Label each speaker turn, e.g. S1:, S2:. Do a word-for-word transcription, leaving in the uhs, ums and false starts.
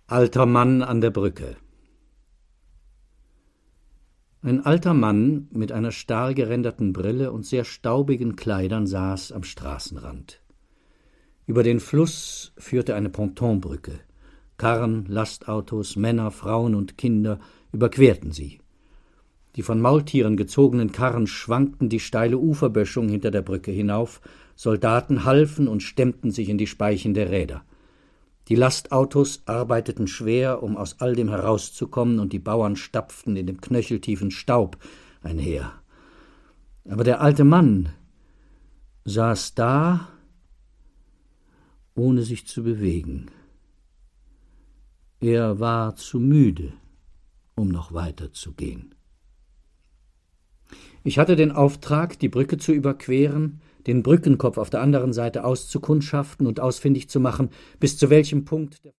S1: Alter Mann an der Brücke. Ein alter Mann mit einer stahlgeränderten Brille und sehr staubigen Kleidern saß am Straßenrand. Über den Fluss führte eine Pontonbrücke. Karren, Lastautos, Männer, Frauen und Kinder überquerten sie. Die von Maultieren gezogenen Karren schwankten die steile Uferböschung hinter der Brücke hinauf, Soldaten halfen und stemmten sich in die Speichen der Räder. Die Lastautos arbeiteten schwer, um aus all dem herauszukommen, und die Bauern stapften in dem knöcheltiefen Staub einher. Aber der alte Mann saß da, ohne sich zu bewegen. Er war zu müde, um noch weiter zu gehen. Ich hatte den Auftrag, die Brücke zu überqueren, den Brückenkopf auf der anderen Seite auszukundschaften und ausfindig zu machen, bis zu welchem Punkt der